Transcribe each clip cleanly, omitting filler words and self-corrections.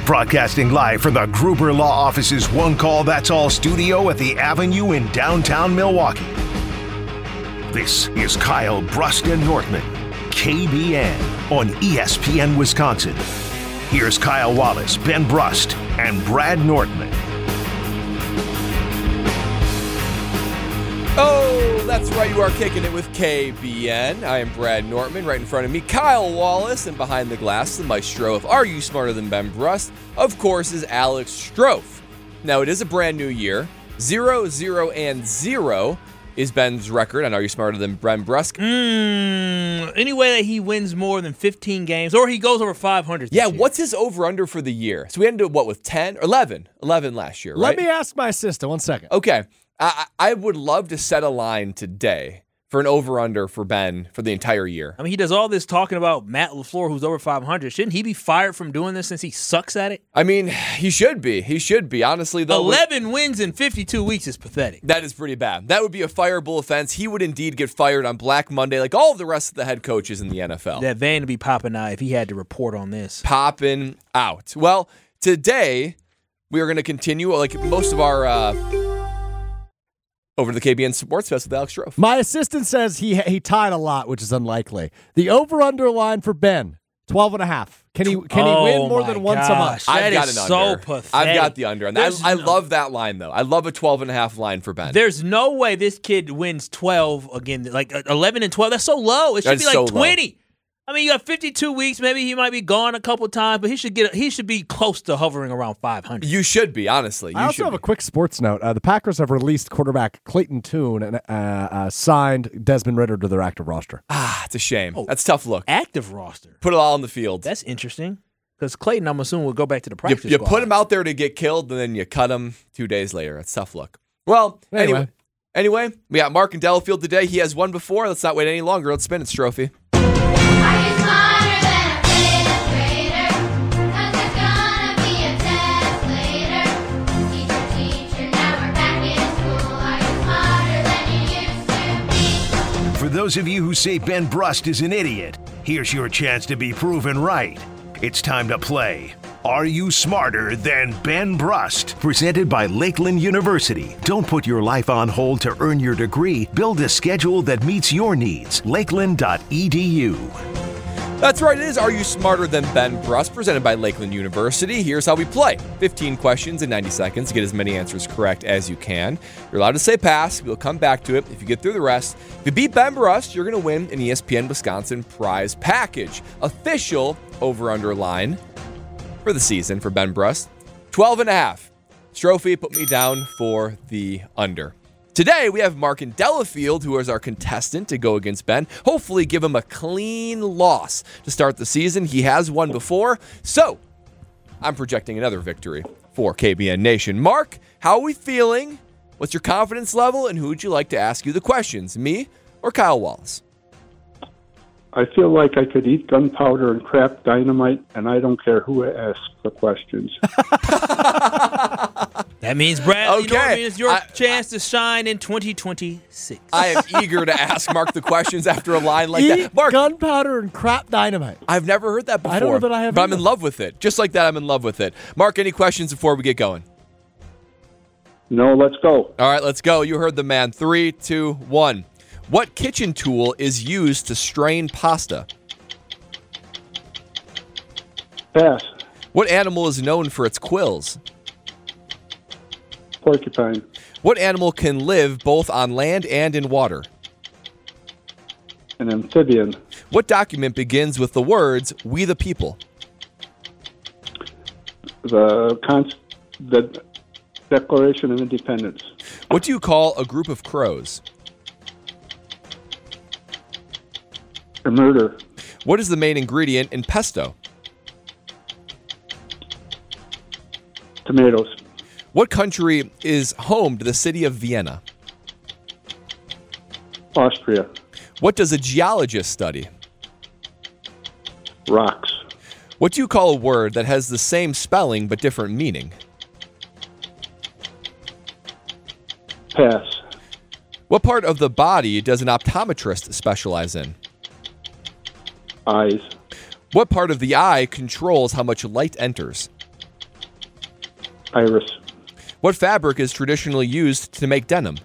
Broadcasting live from the Gruber Law Office's One Call That's All studio at the Avenue in downtown Milwaukee. This is Kyle Brust and Nortman, KBN on ESPN Wisconsin. Here's Kyle Wallace, Ben Brust, and Brad Nortman. Oh, that's right. You are kicking it with KBN. I am Brad Nortman. Right in front of me, Kyle Wallace. And behind the glass, the maestro of Are You Smarter Than Ben Brust? Of course, is Alex Strofe. Now, it is a brand new year. 0-0-0 is Ben's record on Are You Smarter Than Ben Brust? Any way that he wins more than 15 games, or he goes over 500 Yeah, this year. what's his over-under for the year? So we ended up, with 10 or 11? 11 last year, right? Let me ask my assistant 1 second. Okay. I would love to set a line today for an over-under for Ben for the entire year. I mean, he does all this talking about Matt LaFleur, who's over 500. Shouldn't he be fired from doing this since he sucks at it? I mean, he should be. He should be. Honestly, though. 11 wins in 52 weeks is pathetic. That is pretty bad. That would be a fireable offense. He would indeed get fired on Black Monday like all of the rest of the head coaches in the NFL. That van would be popping out if he had to report on this. Popping out. Well, today we are going to continue like most of our... over to the KBN Sports Fest with Alex Strofe. My assistant says he tied a lot, which is unlikely. The over-under line for Ben, 12.5. Can he win more than once a month? I've got an so under. pathetic. I've got the under. And I love that line, though. I love a 12.5 line for Ben. There's no way this kid wins 12 again. Like 11 and 12, that's so low. It should be like so 20. Low. I mean, you got 52 weeks. Maybe he might be gone a couple times, but he should be close to hovering around 500. You should be, honestly. I also have a quick sports note. The Packers have released quarterback Clayton Tune and signed Desmond Ridder to their active roster. It's a shame. That's a tough look. Active roster. Put it all on the field. That's interesting because Clayton, I'm assuming, will go back to the practice You squad. put him out there to get killed, and then you cut him 2 days later. It's a tough look. Well, anyway, we got Mark in Delafield today. He has won before. Let's not wait any longer. Let's spin it, Strophy. For those of you who say Ben Brust is an idiot, here's your chance to be proven right. It's time to play Are You Smarter Than Ben Brust? Presented by Lakeland University. Don't put your life on hold to earn your degree. Build a schedule that meets your needs. Lakeland.edu. That's right, it is Are You Smarter Than Ben Brust, presented by Lakeland University. Here's how we play. 15 questions in 90 seconds to get as many answers correct as you can. You're allowed to say pass. We'll come back to it if you get through the rest. If you beat Ben Brust, you're going to win an ESPN Wisconsin prize package. Official over-under line for the season for Ben Brust, 12.5. Strophy put me down for the under. Today, we have Mark in Delafield, who is our contestant to go against Ben. Hopefully give him a clean loss to start the season. He has won before, so I'm projecting another victory for KBN Nation. Mark, how are we feeling? What's your confidence level, and who would you like to ask you the questions, me or Kyle Wallace? I feel like I could eat gunpowder and crap dynamite, and I don't care who asks the questions. That means, Brad, Okay. it's your chance to shine in 2026. I am eager to ask Mark the questions after a line like Eat that. Mark, gunpowder and crap dynamite. I've never heard that before. I don't know that I have But I'm either. in love with it. Just like that, I'm in love with it. Mark, any questions before we get going? No, let's go. All right, let's go. You heard the man. 3, 2, 1. What kitchen tool is used to strain pasta? Pass. What animal is known for its quills? Porcupine. What animal can live both on land and in water? An amphibian. What document begins with the words, "We the people"? The Declaration of Independence. What do you call a group of crows? A murder. What is the main ingredient in pesto? Tomatoes. What country is home to the city of Vienna? Austria. What does a geologist study? Rocks. What do you call a word that has the same spelling but different meaning? Pass. What part of the body does an optometrist specialize in? Eyes. What part of the eye controls how much light enters? Iris. What fabric is traditionally used to make denim?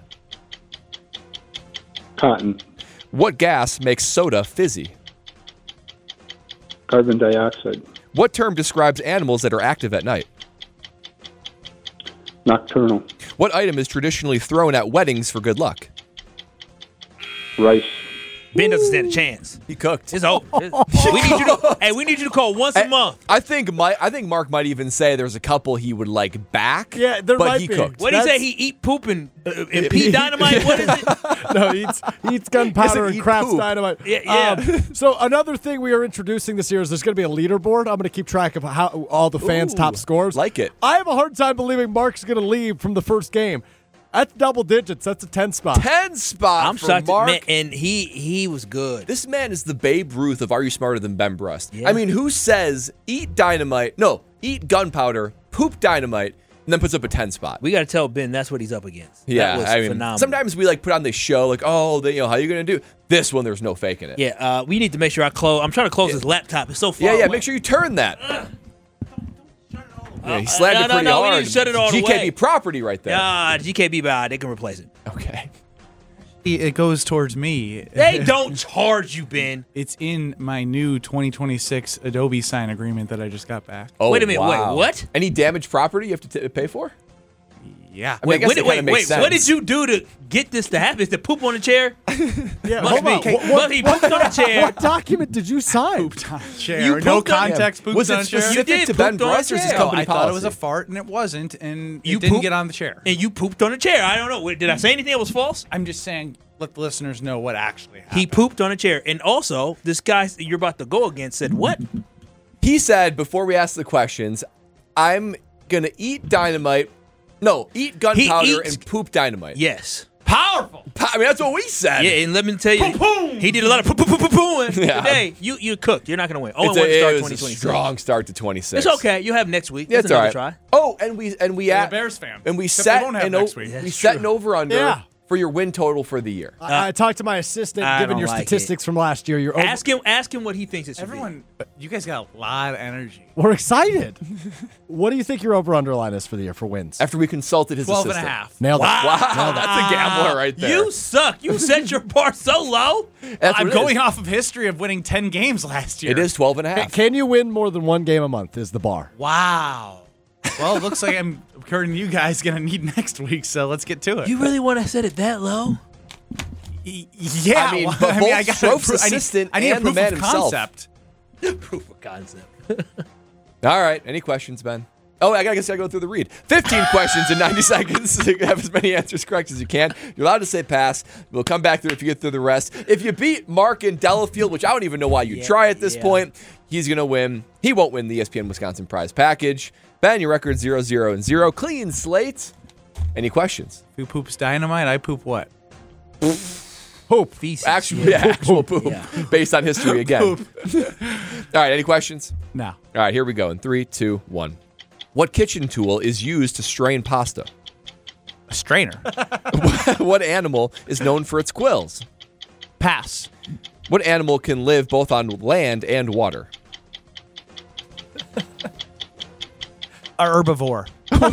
Cotton. What gas makes soda fizzy? Carbon dioxide. What term describes animals that are active at night? Nocturnal. What item is traditionally thrown at weddings for good luck? Rice. Ben doesn't stand a chance. He cooked. It's over. We need you to call once a month. I think Mark might even say there's a couple he would like back. Yeah, there but might he be. cooked. What do you say? He eat poop and pee dynamite? What is it? No, he eats gunpowder and eat crafts poop. dynamite. Yeah. So another thing we are introducing this year is there's going to be a leaderboard. I'm going to keep track of how all the fans' Ooh, top scores. like it. I have a hard time believing Mark's going to leave from the first game. That's double digits. That's a 10 spot. 10 spot I'm for shocked, Mark. man, and he was good. This man is the Babe Ruth of Are You Smarter Than Ben Brust? Yeah. I mean, who says eat gunpowder, poop dynamite, and then puts up a 10 spot? We got to tell Ben that's what he's up against. Yeah, that was I mean, phenomenal. sometimes we like put on this show like, how are you going to do? This one, there's no faking it. Yeah, we need to make sure I close. I'm trying to close his laptop. It's so far. Yeah, away. make sure you turn that. Yeah, he slammed it pretty we hard. need to shut it all the GKB way. property right there. GKB bad. They can replace it. Okay. It goes towards me. They don't charge you, Ben. It's in my new 2026 Adobe sign agreement that I just got back. Oh, Wait a minute, wow. wait, what? Any damaged property you have to pay for? Yeah. I mean, I guess it kinda makes sense. What did you do to get this to happen? Is to poop on the chair? Yeah, Must hold on. be. Well, he pooped on the chair. What document did you sign? Pooped on a chair. You No pooped on- context. Pooped Was it on a chair. specific You did to Ben pooped on a Brust or is this chair. company I thought it was a policy? fart and it wasn't, and You it didn't poop- get on the chair. And you pooped on the chair. I don't know. Did I say anything that was false? I'm just saying, let the listeners know what actually happened. He pooped on a chair. And also, this guy you're about to go against said what? He said, before we ask the questions, I'm going to eat dynamite. No, eat gunpowder eats- and poop dynamite. Yes. Powerful. I mean, that's what we said. Yeah, and let me tell you, he did a lot of poo-poo-poo-poo-pooing Yeah. today. You cooked. You're not going to win. It's 0-1 it start was a 2026. strong start to 26. It's okay. You have next week. Yeah, That's it's all another right. try. Oh, and we You're a at Bears fan. and we Except set they won't have an next week. we That's set true. an over under Yeah. for your win total for the year. I talked to my assistant, I given don't your like statistics from last year. You're Ask him what he thinks it should Everyone, you guys got a lot of energy. We're excited. What do you think your over-underline is for the year for wins? After we consulted his 12 and assistant. a half. Nailed it. Wow, that's a gambler right be. there. You suck. You set your bar so low. That's I'm what it going is. off of history of winning 10 games last year. It is 12 and a half. Can you win more than one game a month is the bar. Wow. Well, it looks like I'm according to you guys going to need next week, so let's get to it. You really want to set it that low? Yeah, I mean, well, but both I got Strope's assistant I need and a the proof man of himself. concept. Proof of concept. All right. Any questions, Ben? Oh, I guess I go through the read. 15 questions in 90 seconds to have as many answers correct as you can. You're allowed to say pass. We'll come back through if you get through the rest. If you beat Mark in Delafield, which I don't even know why you try at this point, he's going to win. He won't win the ESPN Wisconsin prize package. Ben, your record 0-0-0. Clean slate. Any questions? Who poops dynamite? I poop what? Poop. Feces. Actual poop. Yeah. Based on history again. All right. Any questions? No. All right. Here we go in 3, 2, 1. What kitchen tool is used to strain pasta? A strainer. What animal is known for its quills? Pass. What animal can live both on land and water? A herbivore.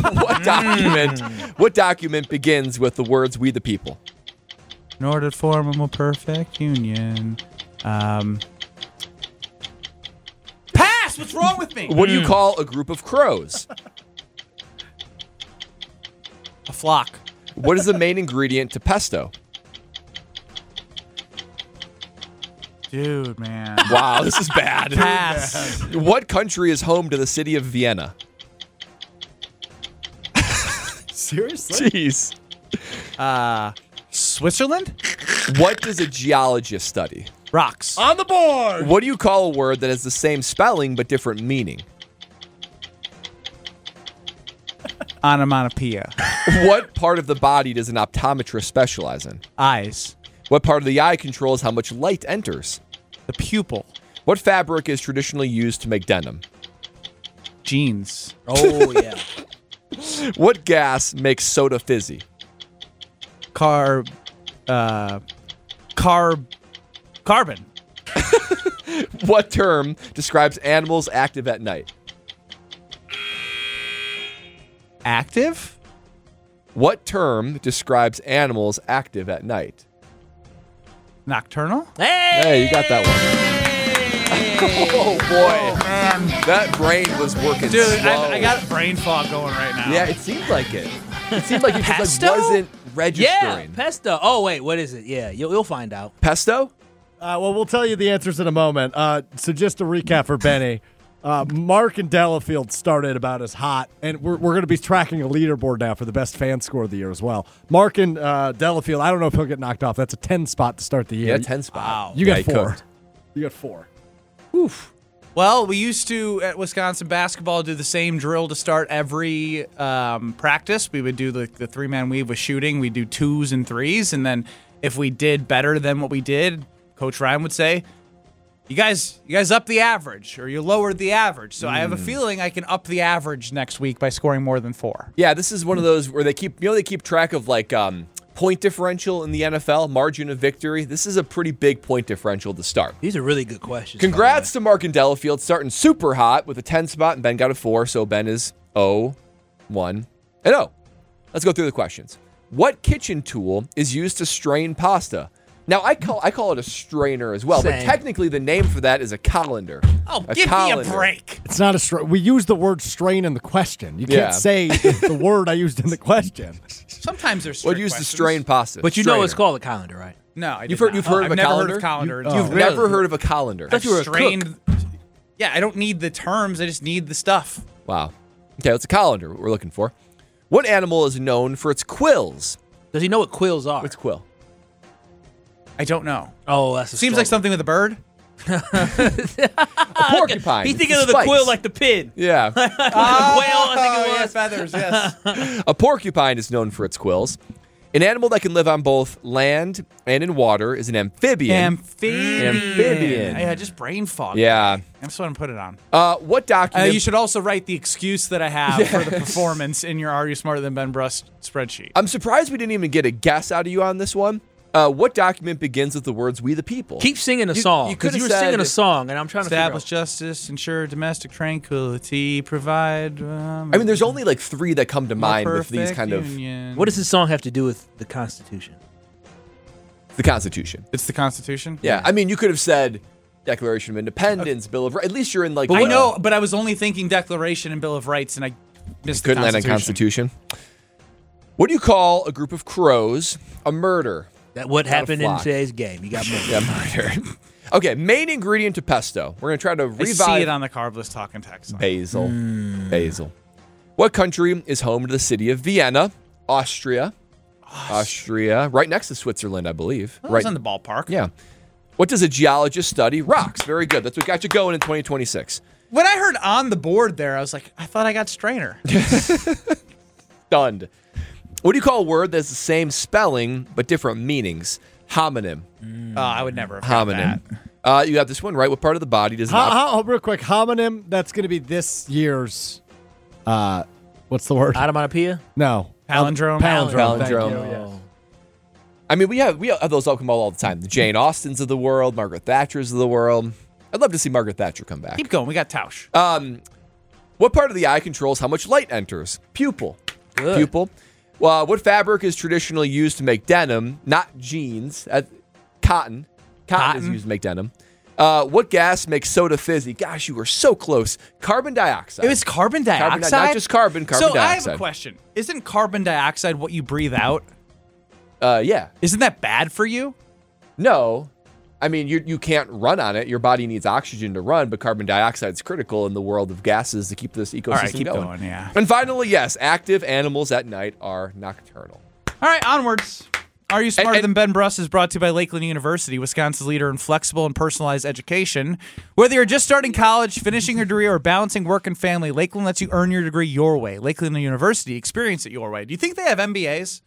What document begins with the words "We the People"? In order to form a more perfect union. Pass! What's wrong with me? What do you call a group of crows? A flock. What is the main ingredient to pesto? Dude, man. Wow, this is bad. Pass. What country is home to the city of Vienna? Seriously? Jeez. Switzerland? What does a geologist study? Rocks. On the board. What do you call a word that has the same spelling but different meaning? Onomatopoeia. What part of the body does an optometrist specialize in? Eyes. What part of the eye controls how much light enters? The pupil. What fabric is traditionally used to make denim? Jeans. Oh, yeah. What gas makes soda fizzy? Carbon. What term describes animals active at night? Active? What term describes animals active at night? Nocturnal? Hey, you got that one. Oh, boy. Man. That brain was working Dude, slow. I got brain fog going right now. Yeah, it seemed like it. It seemed like it just Pesto? wasn't Yeah, registering. pesto. Oh wait, what is it? Yeah, you'll find out. Pesto? Well, we'll tell you the answers in a moment. So just to recap for Benny, Mark and Delafield started about as hot, and we're going to be tracking a leaderboard now for the best fan score of the year as well. Mark and Delafield, I don't know if he'll get knocked off. That's a 10 spot to start the year. Yeah, 10 spot. Wow. You Yeah, got he 4. cooked. You got 4. Oof. Well, we used to, at Wisconsin basketball, do the same drill to start every practice. We would do the 3-man weave with shooting. We'd do 2s and 3s, and then if we did better than what we did, Coach Ryan would say, you guys up the average, or you lowered the average. So I have a feeling I can up the average next week by scoring more than 4. Yeah, this is one of those where they keep track of like point differential in the NFL, margin of victory. This is a pretty big point differential to start. These are really good questions. Congrats to Mark and Delafield starting super hot with a 10 spot, and Ben got a 4, so Ben is 0, 1, and 0. Let's go through the questions. What kitchen tool is used to strain pasta? Now, I call it a strainer as well, but Same. technically the name for that is a colander. Oh, A give me colander. a break. It's not a strain. We use the word strain in the question. You can't Yeah. say the word I used in the question. Sometimes there's What use to strain pasta? But you know it's Strainer. called a calendar, right? No, I did You've heard not. of a I've never colander? heard of colander. You- You've Really? never heard of a colander. thought you were a strained. Yeah, I don't need the terms. I just need the stuff. Wow. Okay, it's a colander, what we're looking for. What animal is known for its quills? Does he know what quills are? What's quill? I don't know. Oh, that's a Seems like struggle. something with a bird. A porcupine. He's with thinking the of the spikes. quill like the pin. Yeah. The quail, I think it yeah, was. feathers, yes. A porcupine is known for its quills. An animal that can live on both land and in water is an amphibian. Amphibian. Yeah, just brain fog. Yeah. That's what I'm putting it on. What document? You should also write the excuse that I have for the performance in your Are You Smarter Than Ben Brust spreadsheet. I'm surprised we didn't even get a guess out of you on this one. What document begins with the words "We the People"? Keep singing a song you because could've you were said- singing a song, and I'm trying to Establish figure out. justice, ensure domestic tranquility, provide. I mean, there's only like 3 that come to mind with these kind of What does this song have to do with the Constitution? the Constitution. It's the Constitution? Yeah, I mean, you could have said Declaration of Independence, Bill of Rights. At least you're in like. I know, but I was only thinking Declaration and Bill of Rights, and I missed Couldn't the land on Constitution. What do you call a group of crows? A murder. That what Not a happened in flock. today's game? You got more. Yeah, murder. Okay, main ingredient to pesto. We're gonna try to I revive see it on the carb list talking text. basil. Basil. What country is home to the city of Vienna? Austria. Austria, right next to Switzerland, I believe. Well, right it's in the ballpark. Yeah. What does a geologist study? Rocks. Very good. That's what got you going in 2026. When I heard on the board there, I was like, I thought I got strainer. Stunned. What do you call a word that's the same spelling but different meanings? Homonym. I would never have got Homonym. that. You got this one right. What part of the body does not? Real quick, homonym, that's going to be this year's, what's the word? Onomatopoeia? No. Palindrome. Palindrome. Thank Palindrome. you, yes. I mean, we have those all come all the time. The Jane Austens of the world, Margaret Thatchers of the world. I'd love to see Margaret Thatcher come back. Keep going. We got Tausch. What part of the eye controls how much light enters? Pupil. Good. Pupil. Well, what fabric is traditionally used to make denim? Not jeans. Cotton. Cotton is used to make denim. What gas makes soda fizzy? Gosh, you were so close. Carbon dioxide. It was carbon dioxide? Not just carbon So dioxide. I have a question. Isn't carbon dioxide what you breathe out? Yeah. Isn't that bad for you? No. I mean, you can't run on it. Your body needs oxygen to run, but carbon dioxide is critical in the world of gases to keep this ecosystem All right, keep going. going, yeah. And finally, yes, active animals at night are nocturnal. All right, onwards. Are You Smarter And- Than Ben Brust is brought to you by Lakeland University, Wisconsin's leader in flexible and personalized education. Whether you're just starting college, finishing your degree, or balancing work and family, Lakeland lets you earn your degree your way. Lakeland University, experience it your way. Do you think they have MBAs?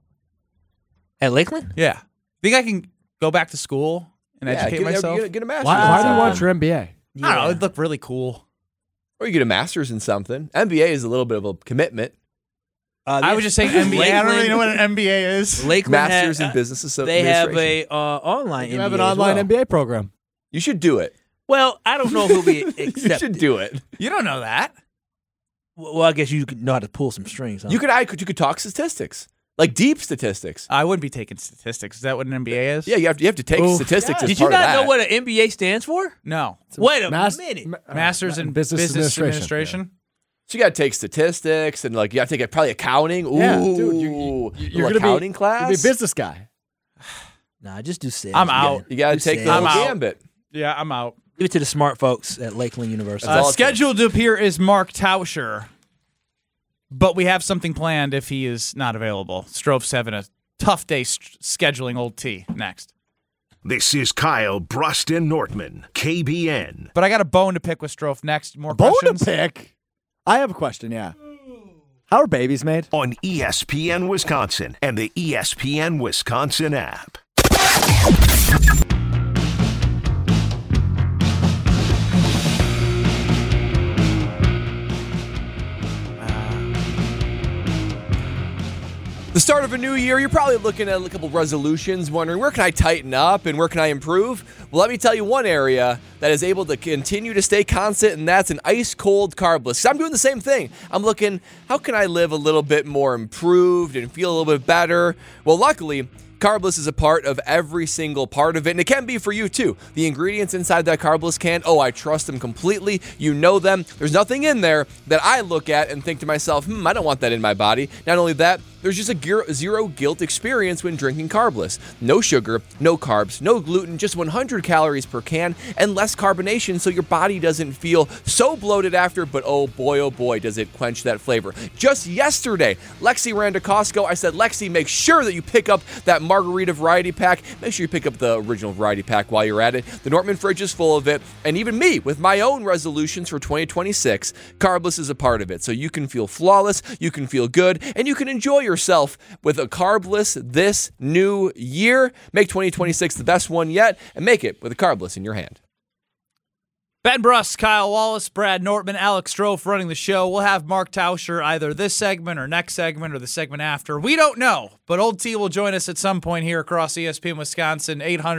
At Lakeland? Yeah. Think I can go back to school and educate myself? Get a master's. Why in do you want something. your MBA? I don't know. It'd look really cool. Or you get a master's in something. MBA is a little bit of a commitment. I was just saying MBA. I don't really know what an MBA is. Lakeland Masters had- in Business They have Administration. a online. You MBA have an as online well. MBA program. You should do it. Well, I don't know if he'll be You accepted. should do it. You don't know that. Well, I guess you know how to pull some strings. Huh? You could talk statistics, like deep statistics. I wouldn't be taking statistics. Is that what an MBA is? Yeah, you have to take statistics. As Did you part of not that. know what an MBA stands for? No. Wait a minute. Masters in Business Administration. So you got to take statistics and like you have to take probably accounting. Ooh, Yeah, dude, you're gonna accounting be, class. You're be a business guy. Nah, just do sales. I'm out. You got to Do take the sales. whole I'm out. gambit. Yeah, I'm out. Give it to the smart folks at Lakeland University. That's all it Scheduled to appear is Mark Tauscher, but we have something planned if he is not available. Stroph's having a tough day scheduling Old T next. This is Kyle Bruston Nortman, KBN. But I got a bone to pick with Stroph next. More Bone questions? to pick. I have a question, yeah. How are babies made? On ESPN Wisconsin and the ESPN Wisconsin app. The start of a new year, you're probably looking at a couple resolutions, wondering where can I tighten up and where can I improve? Well, let me tell you one area that is able to continue to stay constant, and that's an ice-cold carbless. I'm doing the same thing. I'm looking, how can I live a little bit more improved and feel a little bit better? Well, luckily, Carbless is a part of every single part of it, and it can be for you too. The ingredients inside that Carbless can, I trust them completely. You know them. There's nothing in there that I look at and think to myself, I don't want that in my body. Not only that, there's just a zero guilt experience when drinking Carbless. No sugar, no carbs, no gluten, just 100 calories per can, and less carbonation so your body doesn't feel so bloated after, but oh boy, does it quench that flavor. Just yesterday, Lexi ran to Costco. I said, Lexi, make sure that you pick up that margarita variety pack. Make sure you pick up the original variety pack while you're at it. The Nortman fridge is full of it, and even me, with my own resolutions for 2026, Carbless is a part of it. So you can feel flawless, you can feel good, and you can enjoy yourself with a Carbless this new year. Make 2026 the best one yet, and make it with a Carbless in your hand. Ben Brust, Kyle Wallace, Brad Nortman, Alex Strofe running the show. We'll have Mark Tauscher either this segment or next segment or the segment after. We don't know, but Old T will join us at some point here across ESPN Wisconsin.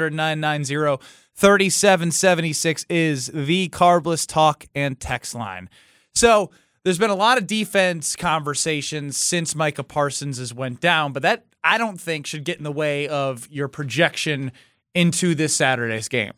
800-990-3776 is the Carbless talk and text line. So there's been a lot of defense conversations since Micah Parsons has went down, but that I don't think should get in the way of your projection into this Saturday's game.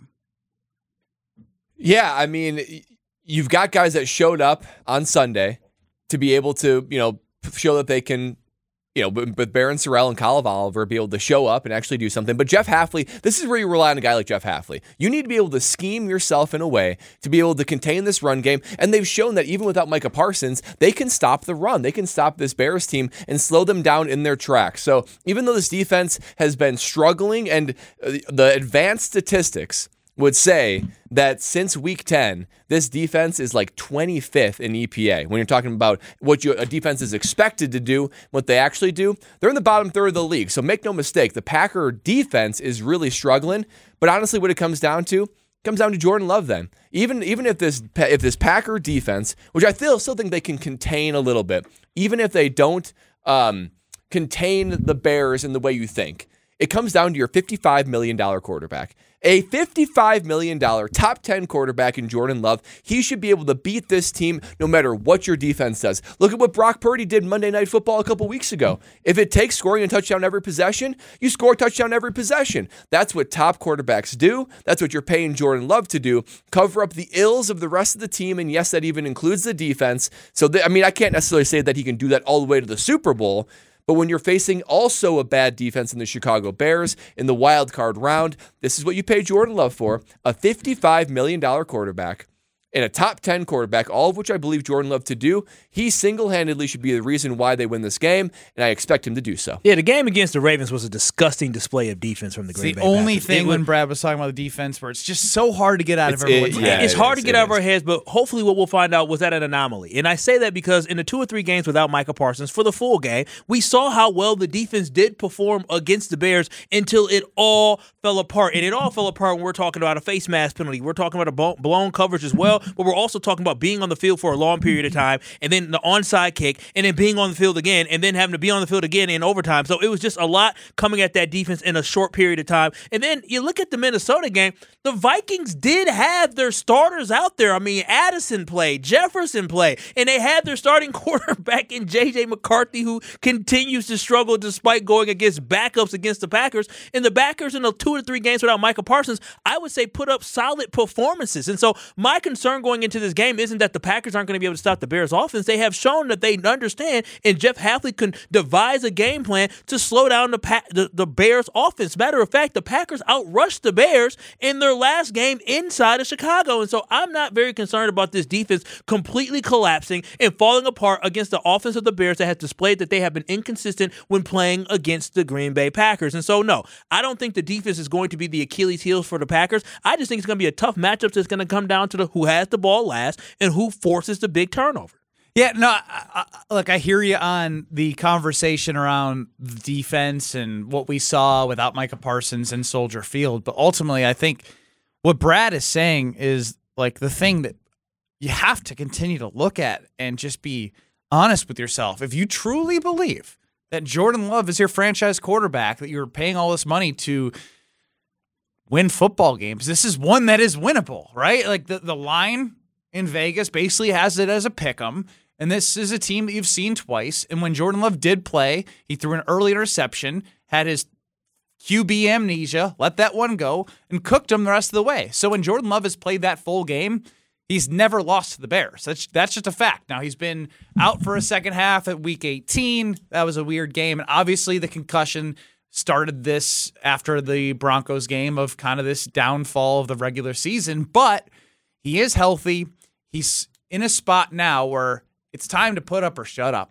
Yeah, I mean, you've got guys that showed up on Sunday to be able to, show that they can, with Barron Sorrell and Kyle Oliver, be able to show up and actually do something. But Jeff Hafley, this is where you rely on a guy like Jeff Hafley. You need to be able to scheme yourself in a way to be able to contain this run game. And they've shown that even without Micah Parsons, they can stop the run. They can stop this Bears team and slow them down in their tracks. So even though this defense has been struggling, and the advanced statistics would say that since week 10, this defense is like 25th in EPA. When you're talking about what a defense is expected to do, what they actually do, they're in the bottom third of the league. So make no mistake, the Packer defense is really struggling. But honestly, what it comes down to Jordan Love then. Even if this Packer defense, which I still think they can contain a little bit, even if they don't contain the Bears in the way you think, it comes down to your $55 million quarterback. A $55 million top 10 quarterback in Jordan Love. He should be able to beat this team no matter what your defense does. Look at what Brock Purdy did Monday Night Football a couple weeks ago. If it takes scoring a touchdown every possession, you score a touchdown every possession. That's what top quarterbacks do. That's what you're paying Jordan Love to do. Cover up the ills of the rest of the team, and yes, that even includes the defense. So, I can't necessarily say that he can do that all the way to the Super Bowl, but when you're facing also a bad defense in the Chicago Bears in the wild card round, this is what you pay Jordan Love for, a $55 million quarterback and a top 10 quarterback, all of which I believe Jordan Love to do. He single-handedly should be the reason why they win this game, and I expect him to do so. Yeah, the game against the Ravens was a disgusting display of defense from the Green Bay Packers. The only thing when Brad was talking about the defense where it's just so hard to get out of everyone's head. It's hard to get out of our heads, but hopefully what we'll find out was that an anomaly. And I say that because in the 2 or 3 games without Micah Parsons, for the full game, we saw how well the defense did perform against the Bears until it all fell apart. And it all fell apart when we're talking about a face mask penalty. We're talking about a blown coverage as well. well, but we're also talking about being on the field for a long period of time, and then the onside kick, and then being on the field again, and then having to be on the field again in overtime. So it was just a lot coming at that defense in a short period of time. And then you look at the Minnesota game, the Vikings did have their starters out there. I mean, Addison played, Jefferson played, and they had their starting quarterback in J.J. McCarthy, who continues to struggle despite going against backups against the Packers. And the Packers in the 2 to 3 games without Micah Parsons, I would say put up solid performances. And so my concern going into this game isn't that the Packers aren't going to be able to stop the Bears' offense. They have shown that they understand, and Jeff Hafley can devise a game plan to slow down the Bears' offense. Matter of fact, the Packers outrushed the Bears in their last game inside of Chicago. And so I'm not very concerned about this defense completely collapsing and falling apart against the offense of the Bears that has displayed that they have been inconsistent when playing against the Green Bay Packers. And so, no, I don't think the defense is going to be the Achilles heel for the Packers. I just think it's going to be a tough matchup that's going to come down to who has the ball last and who forces the big turnover. Yeah, no, look, I hear you on the conversation around the defense and what we saw without Micah Parsons in Soldier Field. But ultimately, I think what Brad is saying is like the thing that you have to continue to look at and just be honest with yourself. If you truly believe that Jordan Love is your franchise quarterback, that you're paying all this money to win football games, this is one that is winnable, right? Like the line in Vegas basically has it as a pick'em. And this is a team that you've seen twice. And when Jordan Love did play, he threw an early interception, had his QB amnesia, let that one go, and cooked him the rest of the way. So when Jordan Love has played that full game, he's never lost to the Bears. That's just a fact. Now, he's been out for a second half at Week 18. That was a weird game. And obviously the concussion started this after the Broncos game of kind of this downfall of the regular season. But he is healthy. He's in a spot now where it's time to put up or shut up.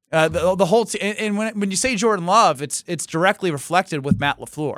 The whole and when you say Jordan Love, it's directly reflected with Matt LaFleur.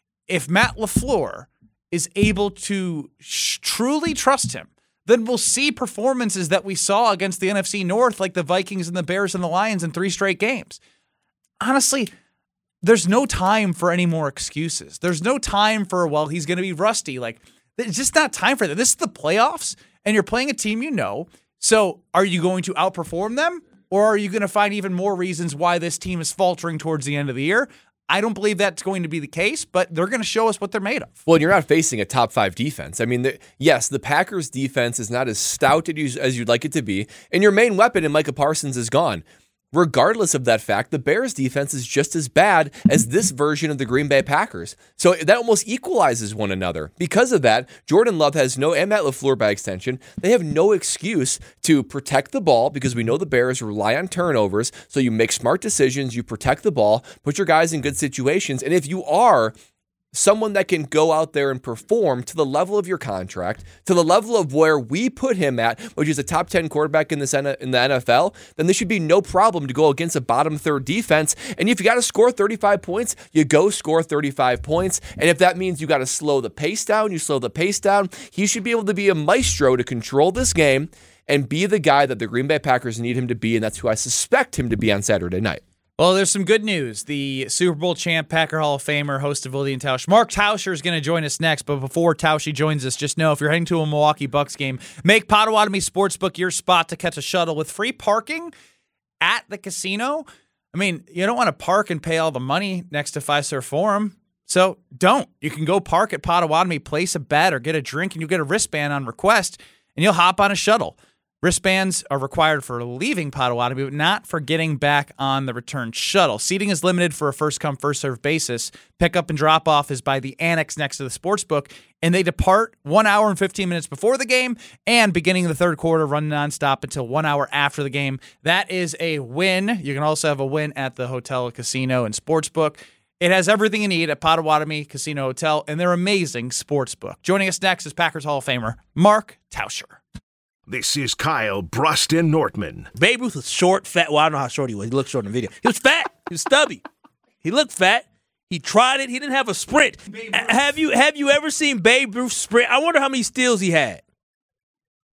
If Matt LaFleur is able to truly trust him, then we'll see performances that we saw against the NFC North, like the Vikings and the Bears and the Lions in 3 straight games. Honestly, there's no time for any more excuses. There's no time for, well, he's going to be rusty. Like, it's just not time for that. This is the playoffs, and you're playing a team you know. So are you going to outperform them, or are you going to find even more reasons why this team is faltering towards the end of the year? I don't believe that's going to be the case, but they're going to show us what they're made of. Well, and you're not facing a top 5 defense. I mean, yes, the Packers' defense is not as stout as you'd like it to be, and your main weapon in Micah Parsons is gone. Regardless of that fact, the Bears' defense is just as bad as this version of the Green Bay Packers. So that almost equalizes one another. Because of that, Jordan Love has and Matt LaFleur by extension, they have no excuse to protect the ball because we know the Bears rely on turnovers. So you make smart decisions, you protect the ball, put your guys in good situations. And if you are someone that can go out there and perform to the level of your contract, to the level of where we put him at, which is a top 10 quarterback in the NFL, then there should be no problem to go against a bottom third defense. And if you got to score 35 points, you go score 35 points. And if that means you got to slow the pace down, you slow the pace down. He should be able to be a maestro to control this game and be the guy that the Green Bay Packers need him to be. And that's who I suspect him to be on Saturday night. Well, there's some good news. The Super Bowl champ, Packer Hall of Famer, host of Willie and Tausch, Mark Tauscher, is going to join us next. But before Tauscher joins us, just know if you're heading to a Milwaukee Bucks game, make Potawatomi Sportsbook your spot to catch a shuttle with free parking at the casino. I mean, you don't want to park and pay all the money next to Fiserv Forum, so don't. You can go park at Potawatomi, place a bet, or get a drink, and you'll get a wristband on request, and you'll hop on a shuttle. Wristbands are required for leaving Potawatomi, but not for getting back on the return shuttle. Seating is limited for a first-come, first-served basis. Pickup and drop-off is by the annex next to the sportsbook, and they depart 1 hour and 15 minutes before the game and beginning of the third quarter, run nonstop until 1 hour after the game. That is a win. You can also have a win at the hotel, casino, and sportsbook. It has everything you need at Potawatomi Casino Hotel, and their amazing sportsbook. Joining us next is Packers Hall of Famer Mark Tauscher. This is Kyle Bruston Nortman. Babe Ruth was short, fat. Well, I don't know how short he was. He looked short in the video. He was fat. He was stubby. He looked fat. He tried it. He didn't have a sprint. Have you ever seen Babe Ruth sprint? I wonder how many steals he had.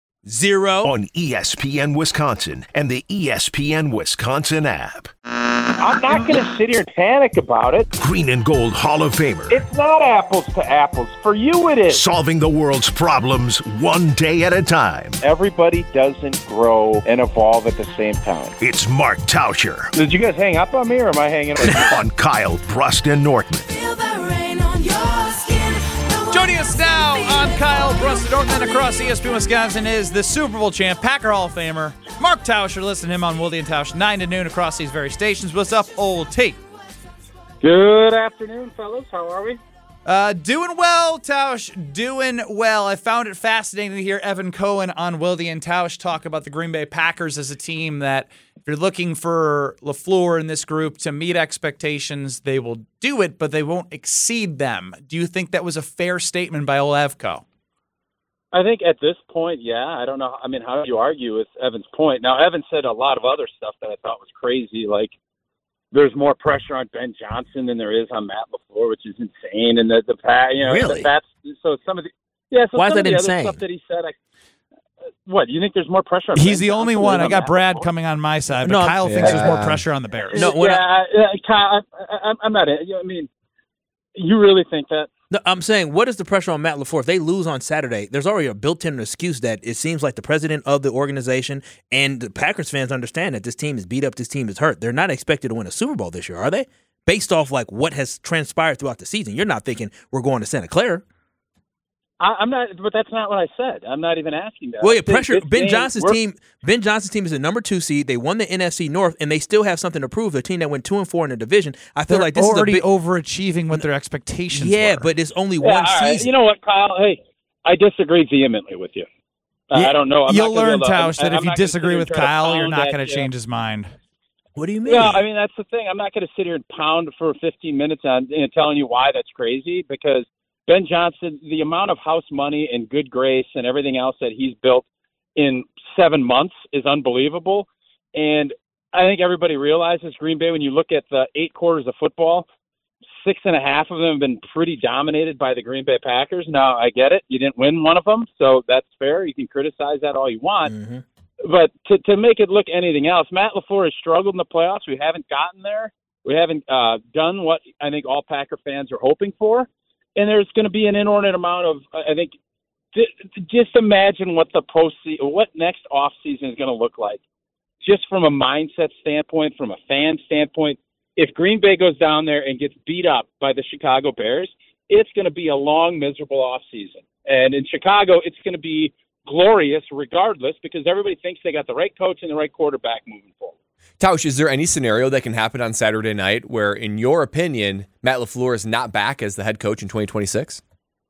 0. On ESPN Wisconsin and the ESPN Wisconsin app. I'm not going to sit here and panic about it. Green and Gold Hall of Famer. It's not apples to apples. For you, it is. Solving the world's problems one day at a time. Everybody doesn't grow and evolve at the same time. It's Mark Tauscher. Did you guys hang up on me, or am I hanging up? On Kyle Brust and Northman. Joining us now on Kyle Brust and Northman across ESPN Wisconsin is the Super Bowl champ, Packer Hall of Famer, Mark Tauscher. Listen to him on Wilde and Tausch, 9 to noon across these very stations. What's up, old T? Good afternoon, fellas. How are we? Doing well, Tausch. Doing well. I found it fascinating to hear Evan Cohen on Wilde and Tausch talk about the Green Bay Packers as a team that, if you're looking for LaFleur in this group to meet expectations, they will do it, but they won't exceed them. Do you think that was a fair statement by old Evco? I think at this point, yeah. I don't know. I mean, how do you argue with Evan's point? Now, Evan said a lot of other stuff that I thought was crazy, like there's more pressure on Ben Johnson than there is on Matt LaFleur, which is insane. And Really? that's so some of the So why is some that of the insane? Other stuff that he said, what, you think there's more pressure on He's Ben the only Johnson one. than I on got Matt Brad LaFleur? coming on my side, but No, Kyle thinks there's more pressure on the Bears. No, Kyle, I'm not. I mean, you really think that? No, I'm saying, what is the pressure on Matt LaFleur? If they lose on Saturday, there's already a built-in excuse that it seems like the president of the organization and the Packers fans understand that this team is beat up, this team is hurt. They're not expected to win a Super Bowl this year, are they? Based off like what has transpired throughout the season, you're not thinking we're going to Santa Clara. I'm not, but that's not what I said. I'm not even asking that. Well, yeah, I think pressure. this Ben game, Johnson's team is the number 2 seed. They won the NFC North, and they still have something to prove. The team that went 2-4 in the division. I feel They're like this already is a big, overachieving what their expectations yeah, were. but it's only Yeah, one all right. season. You know what, Kyle? Hey, I disagree vehemently with you. I don't know. You'll learn, Tausch, that I'm if you not gonna disagree sit here with and try to Kyle, you're pound not that, going to change his mind. What do you mean? Yeah, I mean, that's the thing. I'm not going to sit here and pound for 15 minutes on telling you why that's crazy, because Ben Johnson, the amount of house money and good grace and everything else that he's built in 7 months is unbelievable. And I think everybody realizes Green Bay, when you look at the 8 quarters of football, 6.5 of them have been pretty dominated by the Green Bay Packers. Now, I get it. You didn't win one of them, so that's fair. You can criticize that all you want. Mm-hmm. But to make it look anything else, Matt LaFleur has struggled in the playoffs. We haven't gotten there. We haven't done what I think all Packer fans are hoping for. And there's going to be an inordinate amount of, I think, just imagine what the postseason, what next offseason is going to look like. Just from a mindset standpoint, from a fan standpoint, if Green Bay goes down there and gets beat up by the Chicago Bears, it's going to be a long, miserable offseason. And in Chicago, it's going to be glorious regardless, because everybody thinks they got the right coach and the right quarterback moving forward. Tausch, is there any scenario that can happen on Saturday night where, in your opinion, Matt LaFleur is not back as the head coach in 2026?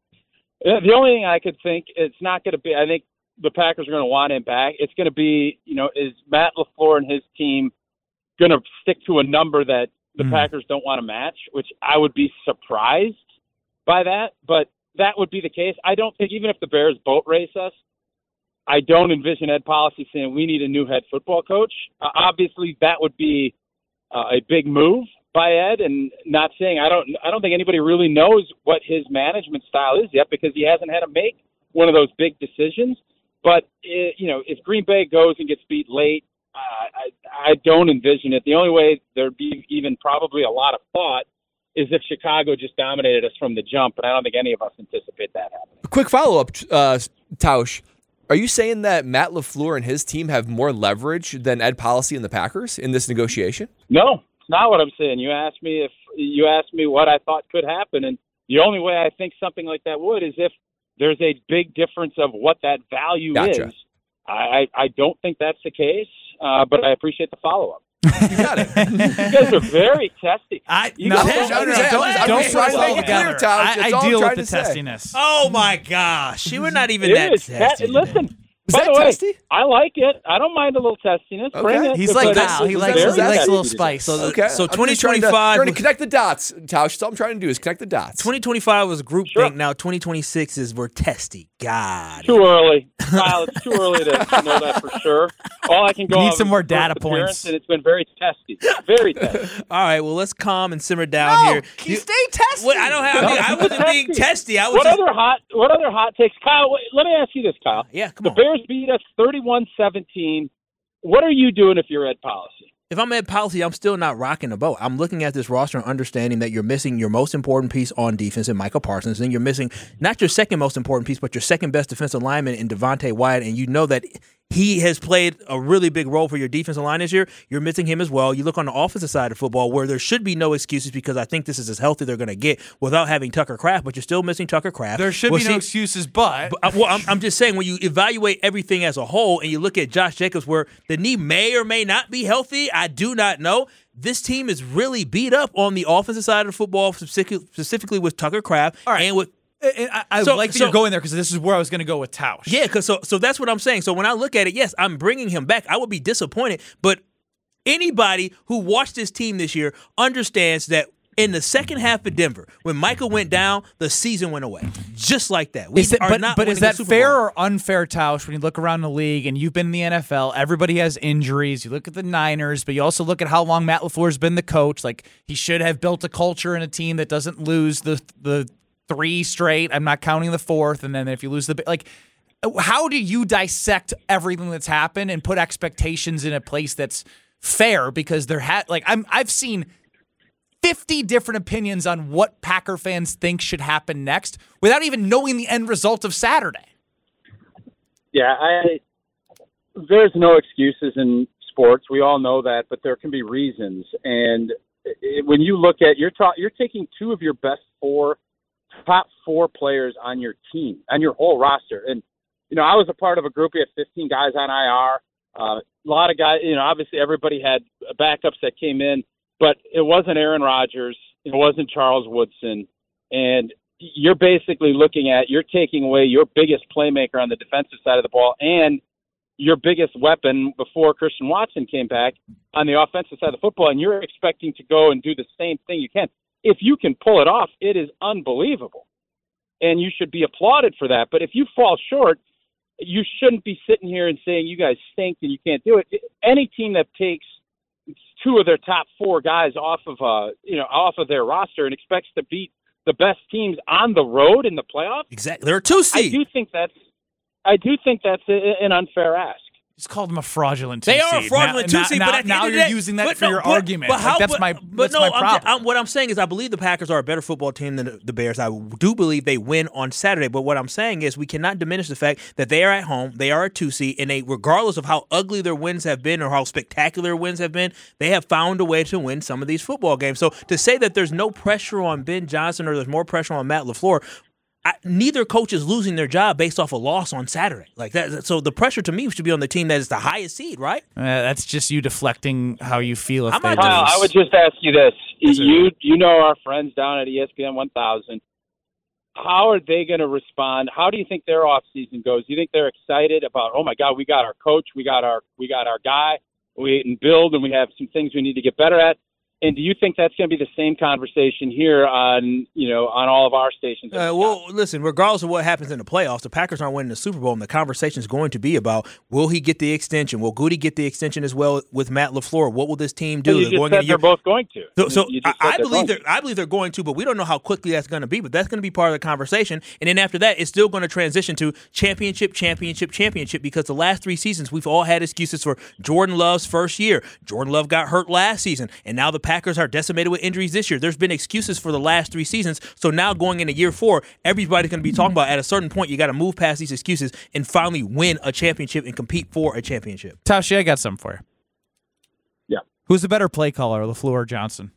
The only thing I could think, it's not going to be, I think the Packers are going to want him back. It's going to be, is Matt LaFleur and his team going to stick to a number that the Packers don't want to match, which I would be surprised by that, but that would be the case. I don't think, even if the Bears boat race us, I don't envision Ed Policy saying we need a new head football coach. Obviously, that would be a big move by Ed, and not saying I don't think anybody really knows what his management style is yet, because he hasn't had to make one of those big decisions. But if Green Bay goes and gets beat late, I don't envision it. The only way there'd be even probably a lot of thought is if Chicago just dominated us from the jump, and I don't think any of us anticipate that happening. A quick follow-up, Tausch. Are you saying that Matt LaFleur and his team have more leverage than Ed Policy and the Packers in this negotiation? No, it's not what I'm saying. You asked me what I thought could happen, and the only way I think something like that would is if there's a big difference of what that value is. I don't think that's the case, but I appreciate the follow-up. You got it. You guys are very testy. Don't try to make it clear, Tausch. I deal with the testiness. Oh my gosh, you were not even that testy. Listen, Is by that the way, testy? I like it. I don't mind a little testiness. Okay. Bring it. He's like But Kyle. He likes very a testy. little spice. Okay. So I'm just trying 2025 to connect the dots, Tausch. That's all I'm trying to do is connect the dots. 2025 was a group Sure. thing. Now 2026 is we're testy. God. Too early. Kyle, it's too early to know that for sure. All I can go Need off some is more first data appearance, points. and it's been very testy. Very testy. All right. Well, let's calm and simmer down here. Stay testy. What, I wasn't being testy. I was What just, other hot takes? Kyle, let me ask you this, Kyle. Yeah, come The on. Bears beat us 31-17. What are you doing if you're Ed Policy? If I'm Ed Policy, I'm still not rocking the boat. I'm looking at this roster and understanding that you're missing your most important piece on defense in Micah Parsons, and you're missing not your second most important piece, but your second best defensive lineman in Devontae Wyatt, and you know that he has played a really big role for your defensive line this year. You're missing him as well. You look on the offensive side of football where there should be no excuses because I think this is as healthy they're going to get without having Tucker Kraft, but you're still missing Tucker Kraft. There should be no excuses, but I'm just saying when you evaluate everything as a whole and you look at Josh Jacobs where the knee may or may not be healthy, I do not know. This team is really beat up on the offensive side of the football, specifically with Tucker Kraft and with I like that you're going there because this is where I was going to go with Tausch. Yeah, because so that's what I'm saying. So when I look at it, yes, I'm bringing him back. I would be disappointed, but anybody who watched this team this year understands that in the second half of Denver, when Michael went down, the season went away. Just like that. Is that fair or unfair, Tausch, when you look around the league and you've been in the NFL, everybody has injuries. You look at the Niners, but you also look at how long Matt LaFleur's been the coach. Like, he should have built a culture in a team that doesn't lose the 3 straight. I'm not counting the 4th. And then if you lose how do you dissect everything that's happened and put expectations in a place that's fair? Because I've seen 50 different opinions on what Packer fans think should happen next without even knowing the end result of Saturday. Yeah, there's no excuses in sports. We all know that, but there can be reasons. And when you look at you're taking 2 of your best top 4 players on your team, on your whole roster. And, I was a part of a group. We had 15 guys on IR. A lot of guys, obviously everybody had backups that came in, but it wasn't Aaron Rodgers. It wasn't Charles Woodson. And you're basically you're taking away your biggest playmaker on the defensive side of the ball and your biggest weapon before Christian Watson came back on the offensive side of the football, and you're expecting to go and do the same thing you can. If you can pull it off, it is unbelievable, and you should be applauded for that. But if you fall short, you shouldn't be sitting here and saying you guys stink and you can't do it. Any team that takes 2 of their top 4 guys off of their roster and expects to beat the best teams on the road in the playoffs, exactly, they're a 2 seed. I do think that's an unfair ask. Just called them a fraudulent 2 seed. They are a fraudulent 2 seed, but at the now end of you're the day, using that for your argument. That's my problem. What I'm saying is I believe the Packers are a better football team than the Bears. I do believe they win on Saturday, but what I'm saying is we cannot diminish the fact that they are at home, they are a 2 seed, and regardless of how ugly their wins have been or how spectacular wins have been, they have found a way to win some of these football games. So to say that there's no pressure on Ben Johnson or there's more pressure on Matt LaFleur, neither coach is losing their job based off a loss on Saturday. Like that, so the pressure to me should be on the team that is the highest seed, right? That's just you deflecting how you feel if they lose. I would just ask you this: you know our friends down at ESPN 1000. How are they going to respond? How do you think their off season goes? Do you think they're excited about? Oh my God, we got our coach, we got our guy, we build, and we have some things we need to get better at. And do you think that's going to be the same conversation here on all of our stations? Well, listen, regardless of what happens in the playoffs, the Packers aren't winning the Super Bowl, and the conversation is going to be about, will he get the extension? Will Goody get the extension as well with Matt LaFleur? What will this team do? They're both going to. So I believe they're going to, but we don't know how quickly that's going to be. But that's going to be part of the conversation. And then after that, it's still going to transition to championship, because the last 3 seasons, we've all had excuses for Jordan Love's first year. Jordan Love got hurt last season, and now the Packers are decimated with injuries this year. There's been excuses for the last 3 seasons. So now going into year 4, everybody's going to be talking about at a certain point, you got to move past these excuses and finally win a championship and compete for a championship. Tausch, I got something for you. Yeah. Who's the better play caller, LaFleur or Johnson?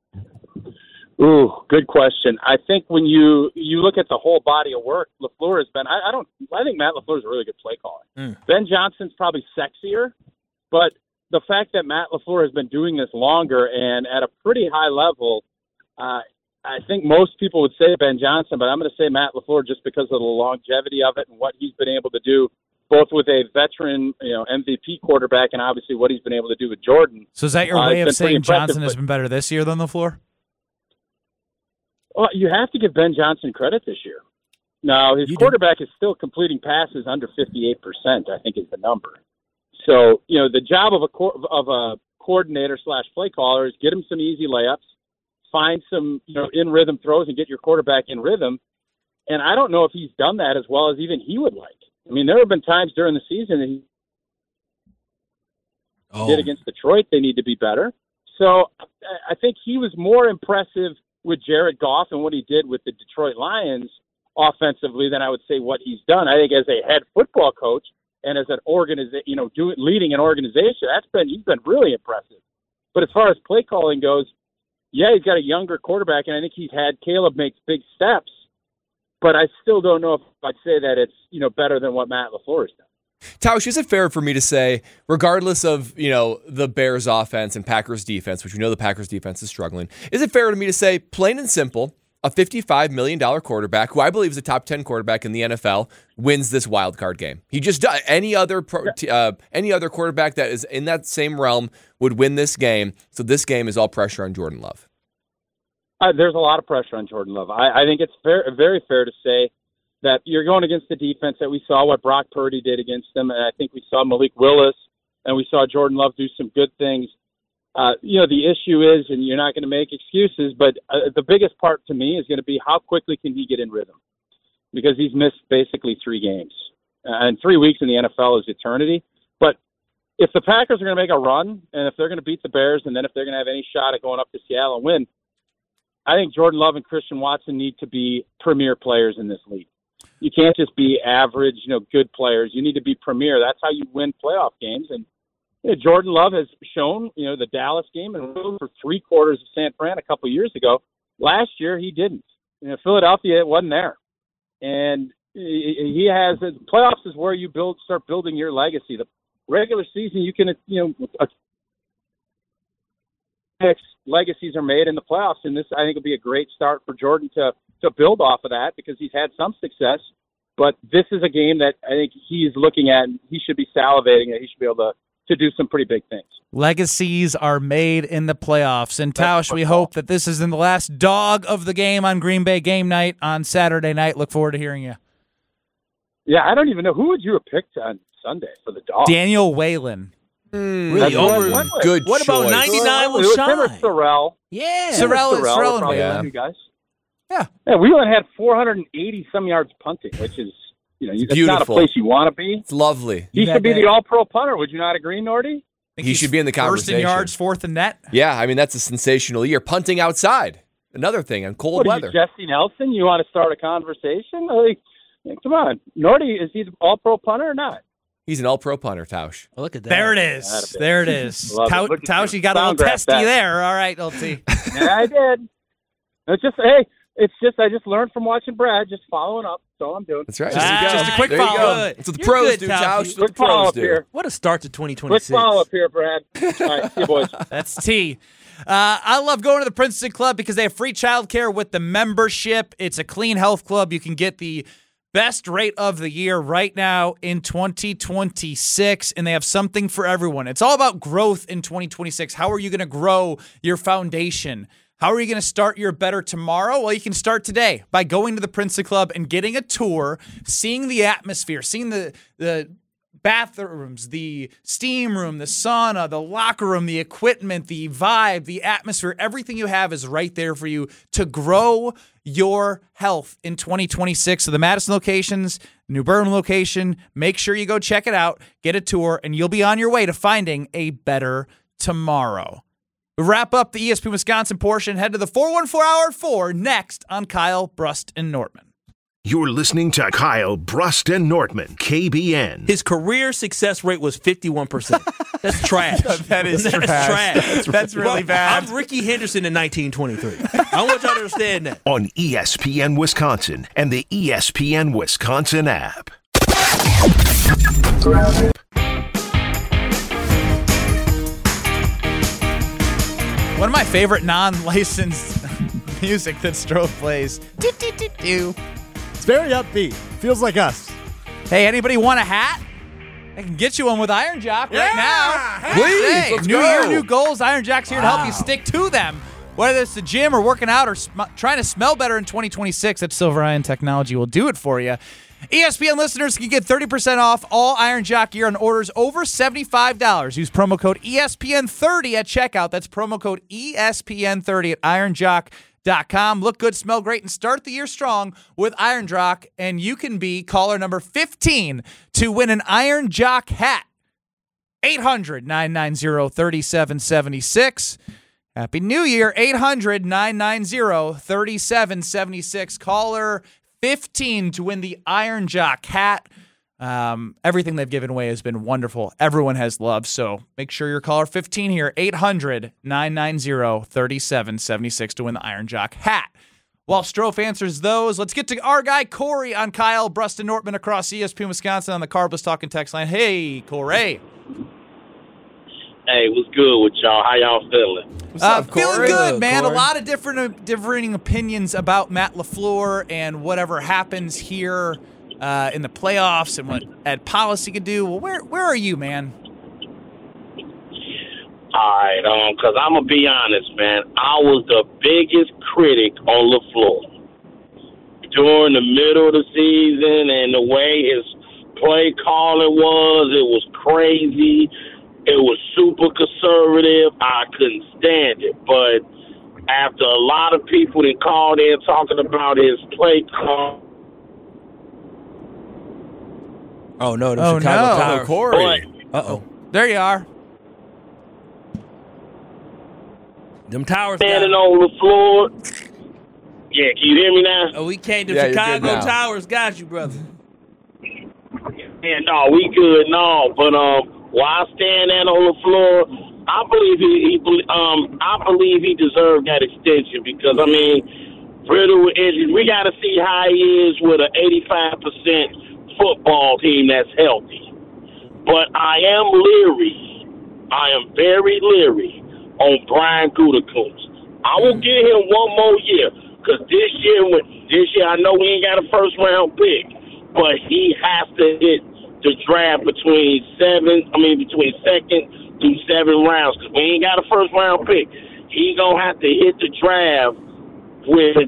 Ooh, good question. I think when you look at the whole body of work, LaFleur has been, I think Matt LaFleur is a really good play caller. Ben Johnson's probably sexier, but the fact that Matt LaFleur has been doing this longer and at a pretty high level, I think most people would say Ben Johnson, but I'm going to say Matt LaFleur just because of the longevity of it and what he's been able to do, both with a veteran, MVP quarterback and obviously what he's been able to do with Jordan. So is that your way of saying Johnson has been better this year than LaFleur? Well, you have to give Ben Johnson credit this year. Now, his quarterback is still completing passes under 58%, I think is the number. So, the job of a coordinator / play caller is get him some easy layups, find some, in rhythm throws and get your quarterback in rhythm. And I don't know if he's done that as well as even he would like. I mean, there have been times during the season that did against Detroit, they need to be better. So I think he was more impressive with Jared Goff and what he did with the Detroit Lions offensively than I would say what he's done. I think as a head football coach and as an leading an organization, he's been really impressive. But as far as play calling goes, yeah, he's got a younger quarterback, and I think he's had Caleb make big steps. But I still don't know if I'd say that it's better than what Matt LaFleur has done. Tausch, is it fair for me to say, regardless of the Bears offense and Packers defense, which we know the Packers defense is struggling, is it fair to me to say, plain and simple, a $55 million quarterback, who I believe is a top 10 quarterback in the NFL, wins this wild card game? He just does. Any other quarterback that is in that same realm would win this game. So this game is all pressure on Jordan Love. There's a lot of pressure on Jordan Love. I think it's very fair to say that you're going against the defense that we saw what Brock Purdy did against them, and I think we saw Malik Willis, and we saw Jordan Love do some good things. The issue is, and you're not going to make excuses, but the biggest part to me is going to be how quickly can he get in rhythm, because he's missed basically 3 games. And 3 weeks in the NFL is eternity. But if the Packers are going to make a run, and if they're going to beat the Bears, and then if they're going to have any shot at going up to Seattle and win, I think Jordan Love and Christian Watson need to be premier players in this league. You can't just be average, good players. You need to be premier. That's how you win playoff games. And Jordan Love has shown, the Dallas game and for 3 quarters of San Fran a couple of years ago. Last year, he didn't. Philadelphia, it wasn't there. And he has playoffs is where you start building your legacy. The regular season, you can, legacies are made in the playoffs, and this I think will be a great start for Jordan to build off of that, because he's had some success. But this is a game that I think he's looking at, and he should be salivating that he should be able to do some pretty big things. Legacies are made in the playoffs. And Tausch, we hope that this isn't the last dog of the game on Green Bay game night on Saturday night. Look forward to hearing you. Yeah, I don't even know. Who would you have picked on Sunday for the dog? Daniel Whalen. Really over. Good What choice. about 99 It was was Shy? him or Sorrell. Yeah. Sorrell and probably Whalen. the 2 guys. Yeah. Yeah, Whelan had 480-some yards punting, which is, it's not a Beautiful. place you want to be. It's lovely. He should be the all-pro punter. Would you not agree, Nordy? He should be in the conversation. First in yards, fourth in net. Yeah, I mean, that's a sensational year. Punting outside. Another thing on cold What are weather. you, Jesse Nelson? You want to start a conversation? Come on. Nordy, is he the all-pro punter or not? He's an all-pro punter, Tausch. Oh, look at that. There it is. There it is. Love it. Look at Tausch, you. you got a little Sound grab testy that. there. All right, LT. Yeah, I did. I just learned from watching Brad, just following up. That's all I'm doing. That's right. Just a quick There you follow. go. That's what the You're pros good, do, Tausch. Tausch. That's what Quick the pros follow-up do. here. What a start to Quick 2026. follow-up here, Brad. All right, see you boys. That's T. I love going to the Princeton Club because they have free childcare with the membership. It's a clean health club. You can get the best rate of the year right now in 2026, and they have something for everyone. It's all about growth in 2026. How are you going to grow your foundation? How are you going to start your better tomorrow? Well, you can start today by going to the Princeton Club and getting a tour, seeing the atmosphere, seeing the bathrooms, the steam room, the sauna, the locker room, the equipment, the vibe, the atmosphere. Everything you have is right there for you to grow your health in 2026. So the Madison locations, New Bern location, make sure you go check it out, get a tour, and you'll be on your way to finding a better tomorrow. We wrap up the ESPN Wisconsin portion. Head to the 414 Hour 4 next on Kyle, Brust, and Nortman. You're listening to Kyle Brust and Nortman, KBN. His career success rate was 51%. That's trash. That is trash. That's really bad. I'm Ricky Henderson in 1923. I want y'all to understand that. On ESPN Wisconsin and the ESPN Wisconsin app. One of my favorite non-licensed music that Stroh plays. Do. It's very upbeat. Feels like us. Hey, anybody want a hat? I can get you one with Iron Jock right now. Please, Hey, let's new go. year, new goals. Iron Jock's here to help you stick to them. Whether it's the gym or working out or trying to smell better in 2026, that Silver Iron technology will do it for you. ESPN listeners can get 30% off all Iron Jock gear on orders over $75. Use promo code ESPN30 at checkout. That's promo code ESPN30 at ironjock.com. Look good, smell great, and start the year strong with Iron Jock. And you can be caller number 15 to win an Iron Jock hat. 800-990-3776. Happy New Year. 800-990-3776. Caller 15 to win the Iron Jock hat. Everything they've given away has been wonderful. Everyone has loved, so make sure you're caller 15 here. 800-990-3776 to win the Iron Jock hat. While Strofe answers those, let's get to our guy Corey on Kyle Brust and Nortman across ESPN Wisconsin on the Carbless Talking text line. Hey, Corey. Hey, what's good with y'all? How y'all feeling? What's up, Corey? Feeling good, man. Corey. A lot of differing opinions about Matt LaFleur and whatever happens here in the playoffs and what Ed Policy could do. Well, where are you, man? All right, because I'm going to be honest, man. I was the biggest critic on LaFleur during the middle of the season, and the way his play calling was, it was crazy. It was super conservative. I couldn't stand it. But after a lot of people that called in talking about his play call. Oh, no. Oh, Chicago no. Power. Corey. Uh-oh. There you are. Them towers Standing got on LaFleur. Yeah, can you hear me now? Oh, we came to Yeah, you're good Chicago now. Towers. Got you, brother. Yeah, no, we good, no. But while I stand there on LaFleur, I believe he deserved that extension because Riddle with injuries. We got to see how he is with an 85% football team that's healthy. But I am leery. I am very leery on Brian Gutekunst. I will give him one more year because this year I know we ain't got a first round pick, but he has to hit the draft between second through 7 rounds because we ain't got a first round pick. He gonna have to hit the draft with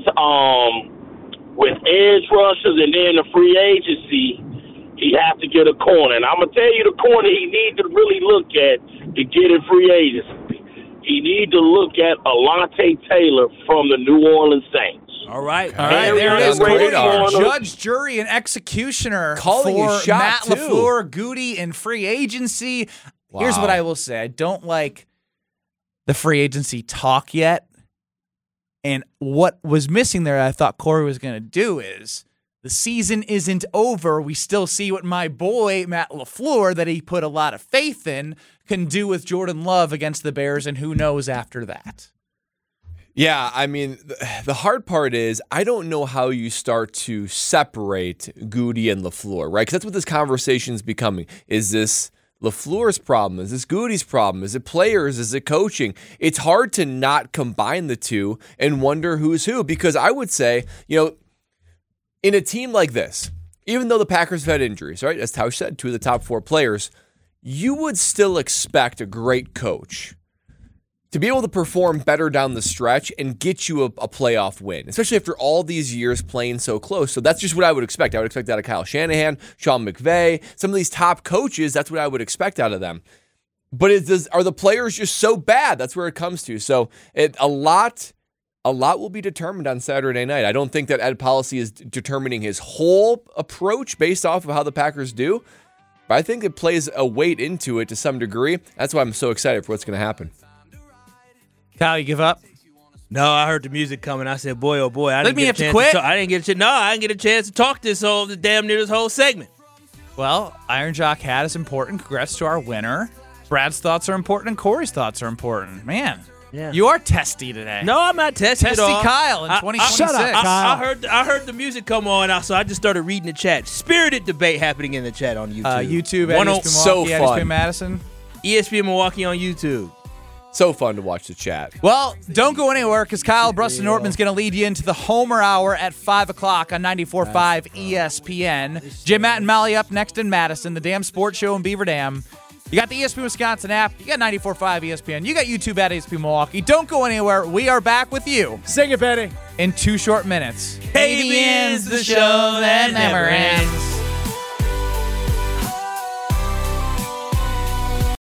edge rushers and then the free agency. He have to get a corner, and I'm gonna tell you the corner he needs to really look at to get in free agency. He need to look at Alontae Taylor from the New Orleans Saints. All right. There it is. Great Corey, on. Judge, jury, and executioner Calling for his shot, Matt too. LaFleur, Goody, and free agency. Here's Wow. what I will say. I don't like the free agency talk yet. And what was missing there, I thought Corey was going to do is the season isn't over. We still see what my boy, Matt LaFleur, that he put a lot of faith in, can do with Jordan Love against the Bears, and who knows after that. Yeah, the hard part is I don't know how you start to separate Goody and LaFleur, right? Because that's what this conversation is becoming. Is this LaFleur's problem? Is this Goody's problem? Is it players? Is it coaching? It's hard to not combine the two and wonder who's who, because I would say, in a team like this, even though the Packers have had injuries, right? As Tausch said, 2 of the top 4 players, you would still expect a great coach to be able to perform better down the stretch and get you a playoff win, especially after all these years playing so close. So that's just what I would expect. I would expect that of Kyle Shanahan, Sean McVay, some of these top coaches. That's what I would expect out of them. But are the players just so bad? That's where it comes to. So a lot will be determined on Saturday night. I don't think that Ed Policy is determining his whole approach based off of how the Packers do, but I think it plays a weight into it to some degree. That's why I'm so excited for what's going to happen. Kyle, you give up? No, I heard the music coming. I said, boy, oh boy. I Let didn't me get have a to chance quit? talk. I didn't get a chance to talk this whole segment. Well, Iron Jock hat is important. Congrats to our winner. Brad's thoughts are important and Corey's thoughts are important. Man, Yeah. you are testy today. No, I'm not testing Testy at all. Kyle in 2026. Shut up, Kyle. I heard the music come on, so I just started reading the chat. Spirited debate happening in the chat on YouTube. YouTube at ESPN So Milwaukee, at fun. ESPN Madison. ESPN Milwaukee on YouTube. So fun to watch the chat. Well, don't go anywhere because Kyle Brust Nortman's going to lead you into the Homer Hour at 5 o'clock on 94.5 ESPN. Jim, Matt, and Molly up next in Madison, the Damn Sports Show in Beaver Dam. You got the ESPN Wisconsin app. You got 94.5 ESPN. You got YouTube at ESPN Milwaukee. Don't go anywhere. We are back with you Sing it, Benny. in 2 short minutes. KB is the show that never ends.